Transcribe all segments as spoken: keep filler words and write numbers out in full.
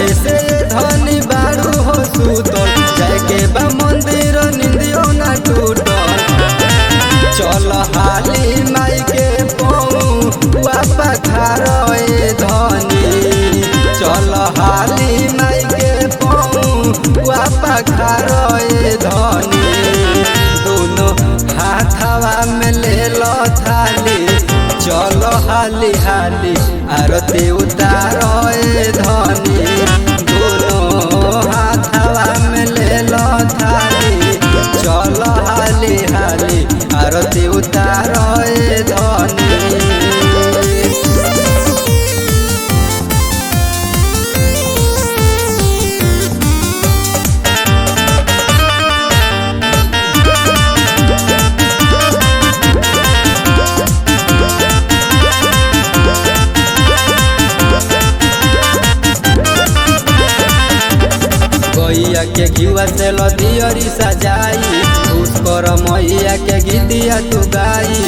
काहे से धनी बारू हो सुतल जाके बा मंदिर निंदियो ना टूटल चल हाली माई के पौआ पखारे धनी चल हाली माई के पौआ पखारे धनी दोनों हाथवा में ले लो थाली चलो हाली हाली आरती उतारे धनी दोनों हाथवा में ले लो थाली चलो हाली हाली आरती उतारे धनी। गैया के घिवा से लदियरी सजाई खुश कर मैया के गीतिया तू गाई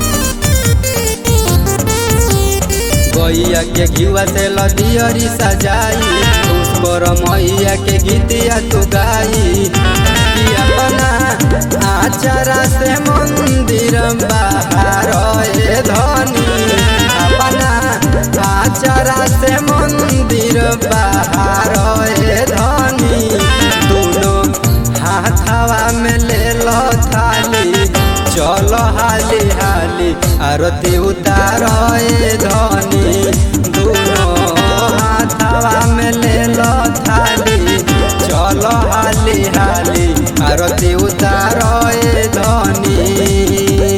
गैया के घिवा से लदियरी सजाई खुश कर मैया के गीतिया तू गाई कि अपना आचारा से मंदिर बाहर धनी अपना आचारा से मंदिर बाहर धनी दोनों हाथवा में ले लो थाली चलो हाली हाली आरती उतारे धनी दोनों हाथवा में ले लो थाली चलो हाली हाली आरती उतारे धनी।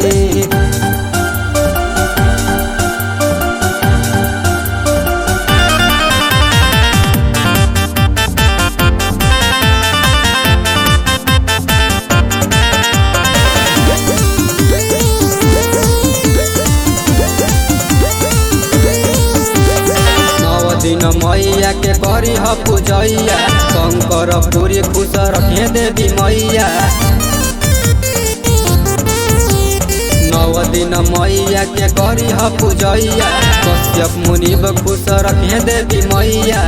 दिन मैया के करी ह पूजैया शंकर पूरी खुश रखे देवी मैया नौ दिन मैया के करी ह पूजैया कश्यप मुनिब खुश रखे देवी मैया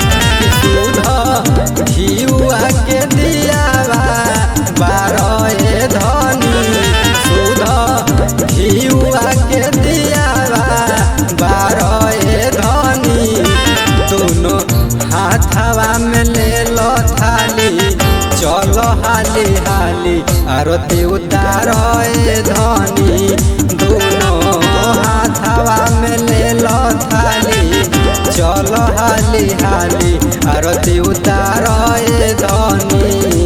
दूध घिउआ के दिया बारह धनी दूध घिउआ के दिया बारह धनी दोनों हाथवा में ले लो थाली चलो हाली हाली आरती उतारे धनी दोनों हाथवा में ले लो थाली चलो हाली हाली आरती उतारे धनी।